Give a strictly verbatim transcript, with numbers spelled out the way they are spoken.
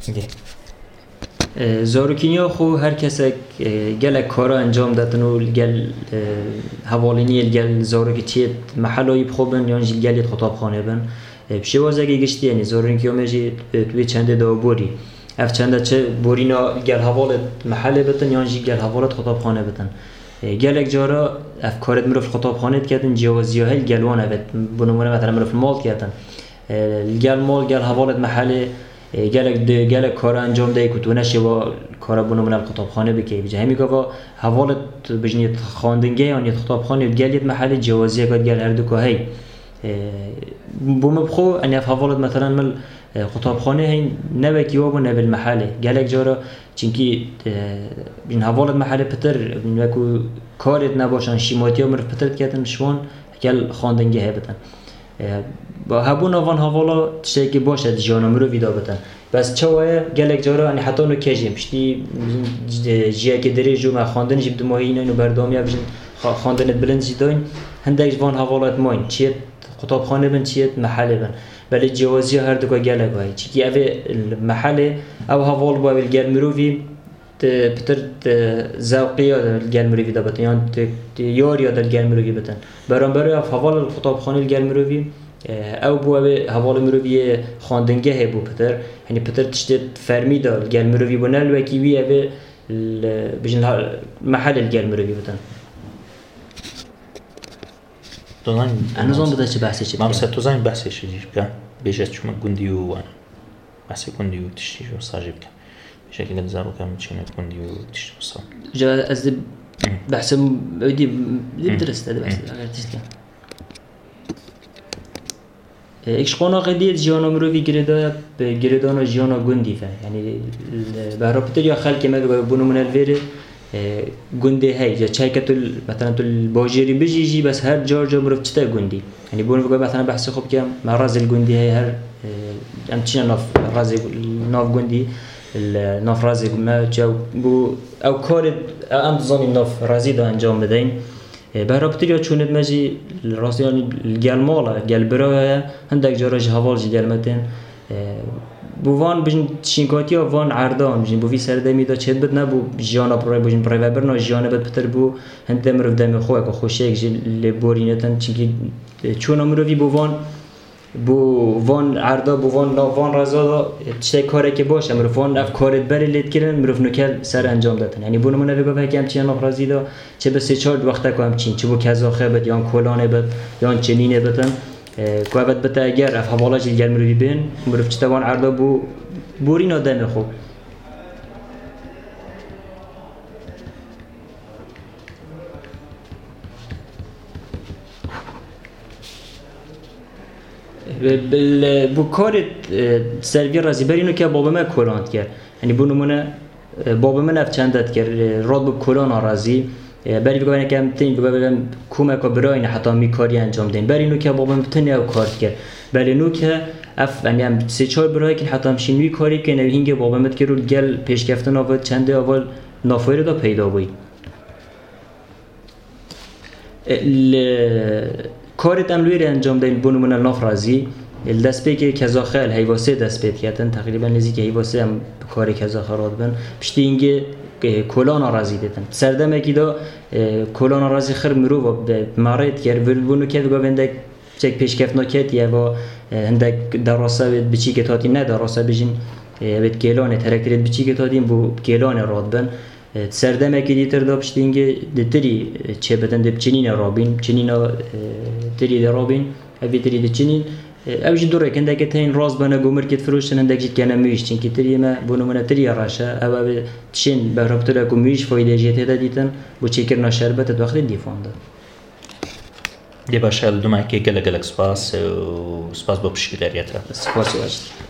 زاروکینیا خو هر کسی گل کارا انجام دادن و گل حوالینی گل زاروکی چیت محلای بخوبن یا جل گلیت خطاب خانه بن بشه وازگی گشتی یعنی زاروکینیا میجی توی چنده داوری اف چنده چه بورینا گل حوالت محله بتن یا جل گل حوالت خطاب خانه بتن گل یک جارا افکارت مرف خطاب خانه کردن جوازیه هل گلوانه بت بنمونه مثلا مرف مال کردن گل مال گل حوالت محله گلک د گلک کار انجام دهی که تو نشه و کار بنمونه خطاب خانه بکی بجه همی که حوالت بجنید خواندنگه یا نیت خطاب خانه گلیت محله جوازیه که گل هر دو که هی بوم بخو اني في حوالت مثلا من خطاب خانه هين نبكي وابو نبل محله قالك جارا چونكي بين حوالت محله بتر بين وكو كارت نباشن شيماتي عمر بتر كاتن شوان قال خواندنگه هبتن با هبون وان حوالا چه که باشه جانم رو ویدا بتن بس چواه قالك جارا اني حتى نو كجيم شتي جيه که دری جو ما خواندن جيب دو ماهي نو بردامي بجن خواندن بلند جداين هندك وان حوالات ماين چه خطاب خانه بن چیت محله بن ولی جوازی هر دو که گله گاهی چی که اوه محله او حوال با ویل گل مروی پتر زوقیه دل گل مروی دا بتن یان یاریا دل گل مروی بتن برام برای اف حوال خطاب خانه گل مروی او بو اوه حوال مروی خواندنگه هبو پتر یعنی پتر تشت فرمی دال گل مروی بنال وکی وی اوه بجن محله گل مروی بتن انا زون بده چه بحثی چه؟ مثلا تو زن بحثی چه دیش بکن؟ بیشتر چون گندی و وان بحثی گندی و تشتی و ساجی بکن. بیشتر که نزارو کم چونه گندی و تشتی و سال. جا از بحث بدی درست ده بحث اگر تشتی. ایکش قانا قدیت جیانا مروی گریدا به گریدانا جیانا گندی فن. یعنی برابطه یا خلک مگه بونو من الویره گنده هی یا چای که تول مثلا تول باجری بجیجی بس هر جار جا مرف چته گندی یعنی بون فکر مثلا بحث خوب کم مرز الگندی هی هر ام چی ناف راز ناف گندی ناف رازی ما جو بو او کار ام زانی ناف رازی دا انجام بدین برابطه یا چوند مجی راسیانی گل مالا گل برای هندک جارا جهوال جی گل متن بوان بجن شینکاتی ها وان عردان بجن بوی سرده میدا چه بد نبو جانا برای بجن برای وبرنا جانا بد بتر بو هنده مروف دم خواه که خوشه یک جل بورینتن چونکی چون مروفی بوان بو وان عردا بو وان وان رزادا چه کاری که باشه مروف وان اف کارت بری لید کردن مروف نکل سر انجام دادن یعنی بونو منو بگم که همچین نافرازی دا چه به سه چهار وقت که همچین چه بو کزاخه بد یا کلانه بد یا چنینه بدن که بعد بته اگر اف حوالاش دیگر مروی بین مروف چه توان عردا بو بوری نادم خوب بل بو کارت سروی رازی برینو که بابا من کلاند کرد یعنی بو نمونه بابا من اف چندت کرد راد بو کلان رازی بری بگویم که هم تین بگویم کمک و برای نه حتی می کاری انجام دین بری نو که بابا متنی او کار کرد بلی نو که اف یعنی هم سه چهار برای که حتی هم شینوی کاری که نوی هنگ بابا مت که رو گل پیش گفتن آورد چنده اول نافویر دا پیدا بوی کارت هم لویر انجام دین بونمون ناف رازی دست پی که کزاخل هیواسه دست پید کردن تقریبا نزدیک هیواسه هم کار کزاخل راد بن پشتی اینگه کلان رازی دیدن سردمه کی دا کلان رازی خر مرو و معرض کرد ولبونو که بگویند چک پیشکف نکرد یا با هندک دراسه بچی که تاتی نه دراسه بجین بید کلان ترکترید بچی که تاتیم بو کلان راد بن سردمه کی دیتر دا پشتی اینگه دیتری چه بدن دب چنین رابین چنین تری درابین اوی تری دچنین اوج دوره کنده که تین راز بنا گمر کت فروشتن اندک جت کنه میش چون که تری ما بونو من تری راشه او او چین برابطه کو میش فایده جت هدا دیتن و چیکر نشربت داخل دیفان ده دی باشه دو ماه که گله گله سپاس و سپاس با پشیداریت سپاس واجد